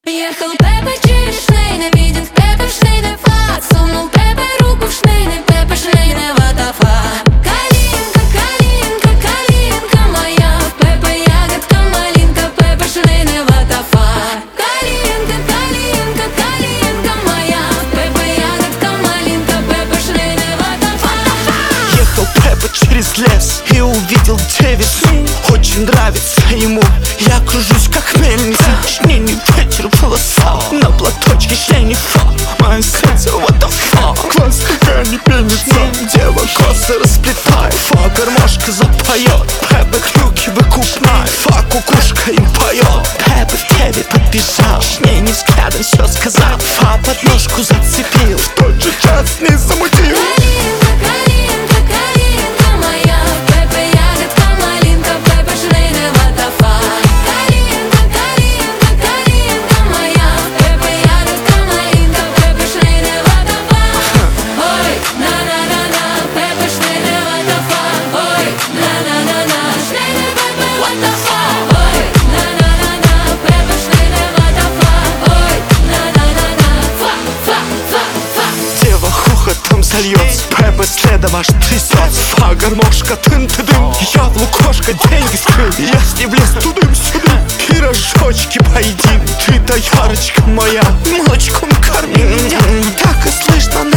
Ехал Пеппа через шнейны, видит Пеппа шнейны фат. Сунул Пеппа руку в шнейны, Пеппа шнейны ватафа. Калинка, калинка, калинка моя, Пеппа ягодка малинка, Пеппа шнейны ватафа. Калинка, калинка, калинка моя, Пеппа ягодка малинка, Пеппа шнейны ватафа. Ехал Пеппа через лес и увидел девицу. Очень нравится ему, я кружусь как мельница. Шнейный ветер в волосах, на платочке шнейный фа. Мое сердце, what the fuck, класс, какая не пенится. Дева косы расплетает, фа, гармошка запоет. Пеппа клюки выкупная, фа, кукушка им поет. Пеппа в тебе подбежал, шнейный взглядом все сказал. Фа, подножку зацепил, в тот же час не замутил. Калинка, калинка моя, Пеппа ягодка малинка, Пеппа шнейны ватафа. Калинка, калинка, калинка моя, Пеппа ягодка малинка, Пеппа шнейны ватафа. Ой, на-на-на-на, Пеппа шнейны ватафа. Ой, на-на-на-на, шнейны Пеппа ватафа. Ой, на-на-на-на, Пеппа шнейны ватафа. Ой, на-на-на-на, фа-фа-фа-фа. Дева хохотом зальется, Пеппа следом аж трясется. Фа, гармошка, тын-ты-дым, я в лукошко деньги скрыл. Я с ним влез тудым-сюдым, пирожочки поедим. Ты-то, Ярочка моя, молочком корми меня. Так и слышно